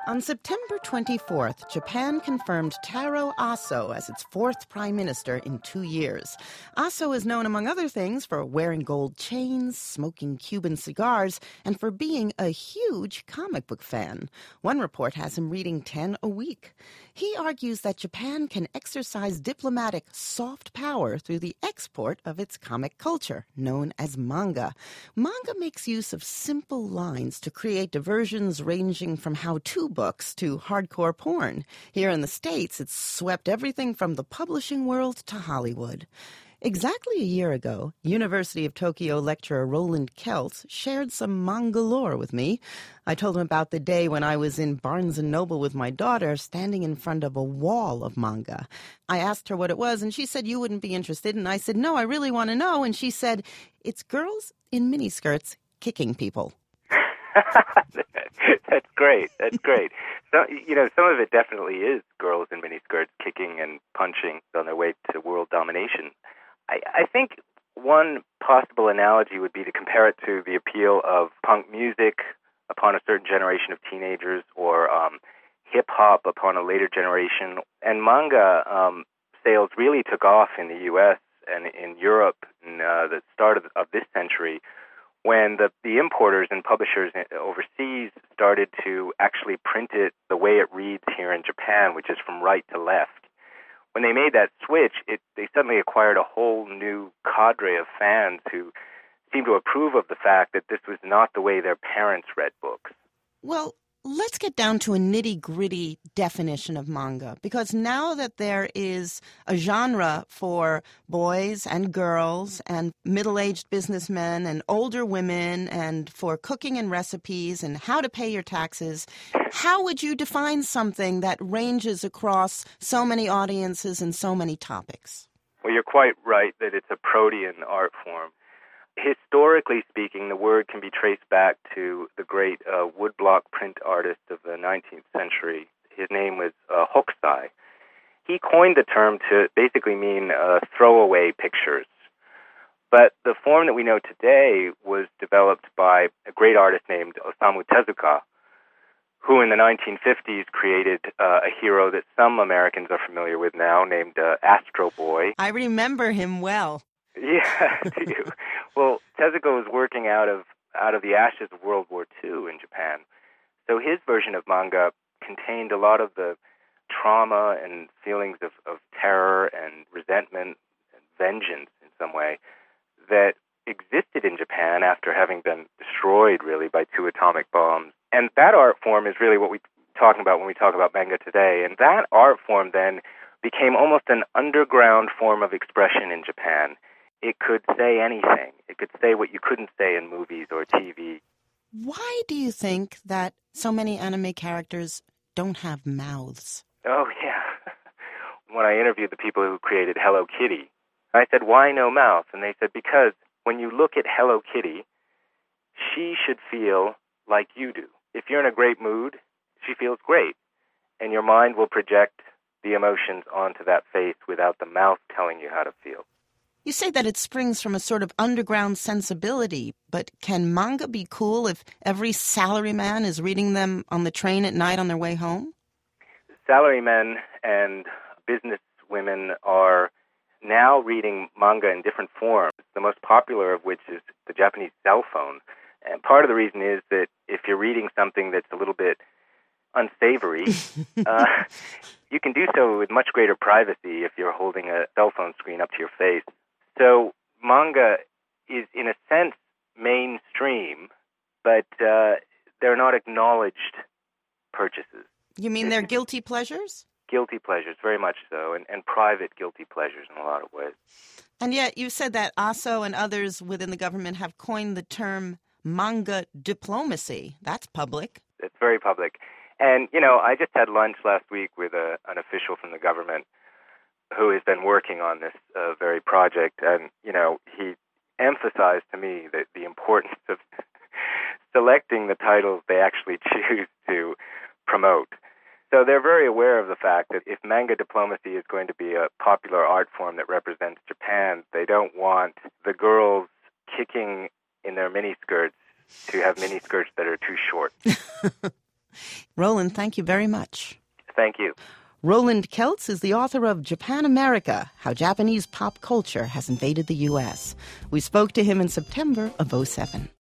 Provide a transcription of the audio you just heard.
On September 24th, Japan confirmed Taro Aso as its fourth prime minister in 2 years. Aso is known, among other things, for wearing gold chains, smoking Cuban cigars, and for being a huge comic book fan. One report has him reading 10 a week. He argues that Japan can exercise diplomatic soft power through the export of its comic culture, known as manga. Manga makes use of simple lines to create diversions ranging from how-to books to hardcore porn. Here in the States, it's swept everything from the publishing world to Hollywood. Exactly a year ago, University of Tokyo lecturer Roland Kelts shared some manga lore with me. I told him about the day when I was in Barnes & Noble with my daughter, standing in front of a wall of manga. I asked her what it was, and she said, "You wouldn't be interested." And I said, "No, I really want to know." And she said, "It's girls in miniskirts kicking people." That's great. That's great. So, some of it definitely is girls in miniskirts kicking and punching on their way to world domination. I think one possible analogy would be to compare it to the appeal of punk music upon a certain generation of teenagers, or hip-hop upon a later generation. And manga sales really took off in the U.S. and in Europe in the start of this century, when the importers and publishers overseas started to actually print it the way it reads here in Japan, which is from right to left. When they made that switch, they suddenly acquired a whole new cadre of fans who seemed to approve of the fact that this was not the way their parents read books. Well, let's get down to a nitty-gritty definition of manga, because now that there is a genre for boys and girls and middle-aged businessmen and older women, and for cooking and recipes and how to pay your taxes, how would you define something that ranges across so many audiences and so many topics? Well, you're quite right that it's a protean art form. Historically speaking, the word can be traced back to the great woodblock print artist of the 19th century. His name was Hokusai. He coined the term to basically mean throwaway pictures. But the form that we know today was developed by a great artist named Osamu Tezuka, who in the 1950s created a hero that some Americans are familiar with now, named Astro Boy. I remember him well. Yeah, do you? Well, Tezuka was working out of the ashes of World War II in Japan. So his version of manga contained a lot of the trauma and feelings of terror and resentment and vengeance in some way that existed in Japan after having been destroyed, really, by 2 atomic bombs. And that art form is really what we're talking about when we talk about manga today. And that art form then became almost an underground form of expression in Japan. It could say anything. It could say what you couldn't say in movies or TV. Why do you think that so many anime characters don't have mouths? Oh, yeah. When I interviewed the people who created Hello Kitty, I said, "Why no mouth?" And they said, "Because when you look at Hello Kitty, she should feel like you do. If you're in a great mood, she feels great. And your mind will project the emotions onto that face without the mouth telling you how to feel." You say that it springs from a sort of underground sensibility, but can manga be cool if every salaryman is reading them on the train at night on their way home? Salarymen and businesswomen are now reading manga in different forms, the most popular of which is the Japanese cell phone. And part of the reason is that if you're reading something that's a little bit unsavory, you can do so with much greater privacy if you're holding a cell phone screen up to your face. So manga is, in a sense, mainstream, but they're not acknowledged purchases. You mean they're guilty pleasures? Guilty pleasures, very much so, and private guilty pleasures in a lot of ways. And yet you said that Aso and others within the government have coined the term manga diplomacy. That's public. It's very public. And, I just had lunch last week with an official from the government who has been working on this very project. And, he emphasized to me that the importance of selecting the titles they actually choose to promote. So they're very aware of the fact that if manga diplomacy is going to be a popular art form that represents Japan, they don't want the girls kicking in their miniskirts to have miniskirts that are too short. Roland, thank you very much. Thank you. Roland Keltz is the author of Japan America, How Japanese Pop Culture Has Invaded the U.S. We spoke to him in September of '07.